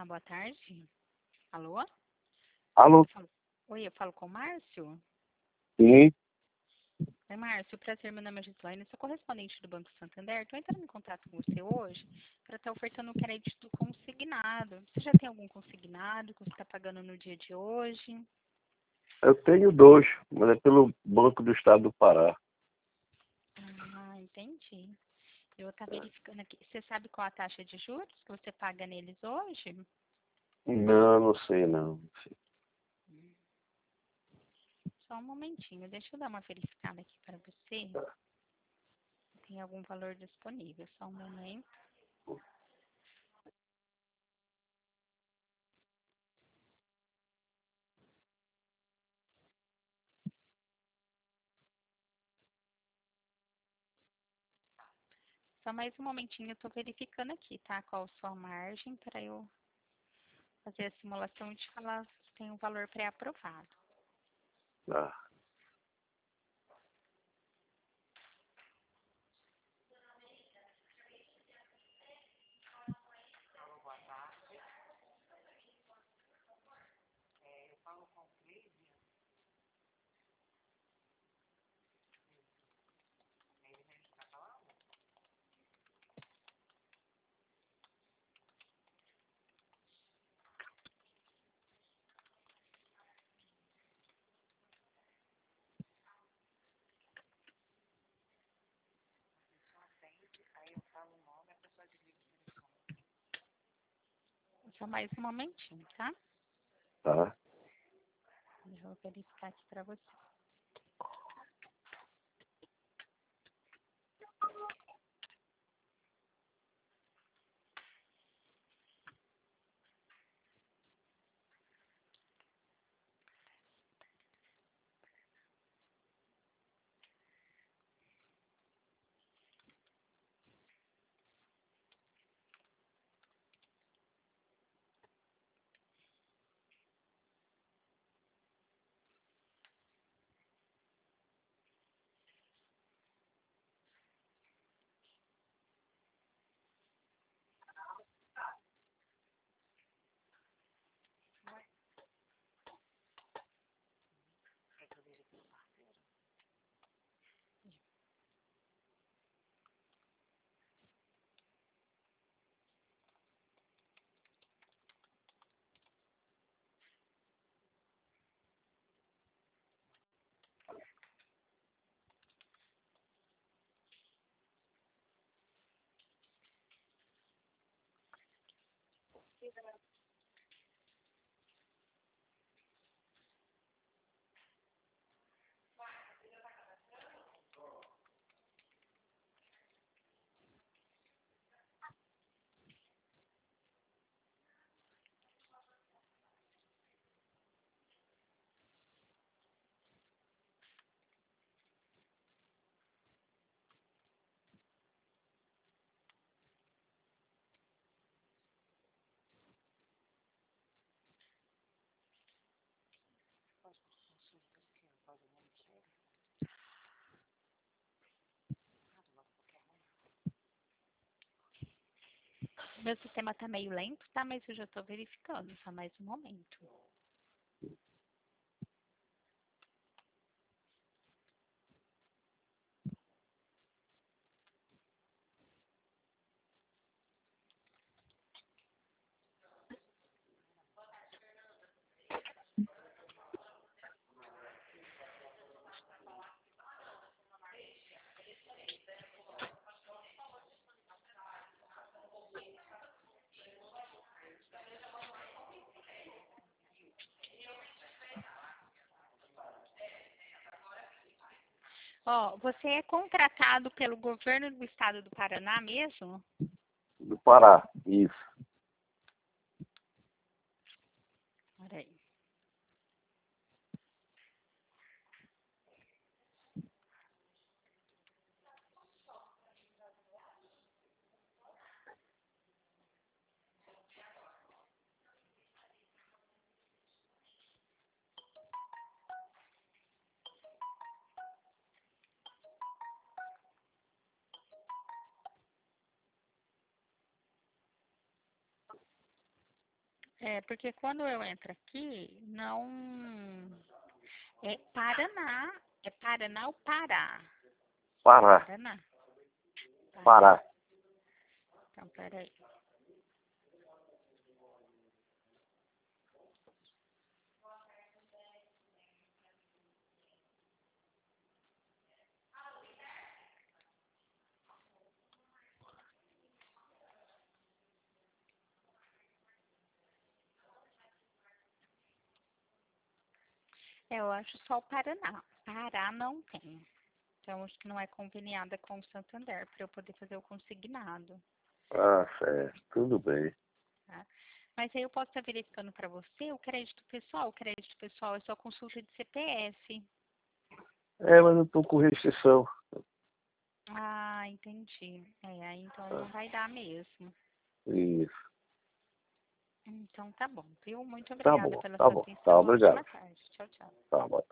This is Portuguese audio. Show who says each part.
Speaker 1: Olá, boa tarde. Alô?
Speaker 2: Alô,
Speaker 1: Oi, eu falo com o Márcio?
Speaker 2: sim,
Speaker 1: Oi, Márcio, prazer, meu nome é Gislaine, sou correspondente do Banco Santander. Estou entrando em contato com você hoje para estar ofertando um crédito consignado. Você já tem algum consignado que você está pagando no dia de hoje?
Speaker 2: eu tenho dois, mas é pelo Banco do Estado do Pará.
Speaker 1: Ah, entendi. Eu estou verificando aqui. Você sabe qual a taxa de juros que você paga neles hoje?
Speaker 2: Não, não sei não.
Speaker 1: Só um momentinho, deixa eu dar uma verificada aqui para você. Tem algum valor disponível, só um momento. Só mais um momentinho, eu estou verificando aqui, tá? Qual a sua margem para eu fazer a simulação e te falar se tem um valor pré-aprovado.
Speaker 2: Ah,
Speaker 1: Só mais um momentinho, tá?
Speaker 2: tá.
Speaker 1: Deixa eu verificar aqui para você. Meu sistema tá meio lento, tá? Mas eu já estou verificando, só mais um momento. Ó, você é contratado pelo governo do estado do Paraná mesmo?
Speaker 2: Do Pará, isso.
Speaker 1: Peraí. É, porque quando eu entro aqui, não. É Paraná. É Paraná ou Pará?
Speaker 2: Pará,
Speaker 1: Paraná. Pará.
Speaker 2: Pará.
Speaker 1: Então, peraí. Eu acho só o Paraná. Pará não tem. Então, acho que não é conveniada com o Santander para eu poder fazer o consignado.
Speaker 2: Ah, certo. Tudo bem.
Speaker 1: Tá? Mas aí eu posso estar verificando para você o crédito pessoal. O crédito pessoal é só consulta de CPF.
Speaker 2: É, mas eu tô com restrição.
Speaker 1: Ah, entendi. É, aí então não
Speaker 2: Ah,
Speaker 1: vai dar mesmo.
Speaker 2: isso.
Speaker 1: Então tá bom, viu? Muito
Speaker 2: Tá
Speaker 1: obrigada
Speaker 2: bom,
Speaker 1: pela
Speaker 2: tá
Speaker 1: sua
Speaker 2: bom. Tá,
Speaker 1: atenção. Uma ótima
Speaker 2: obrigado.
Speaker 1: tarde. Tchau, tchau.
Speaker 2: Tá bom.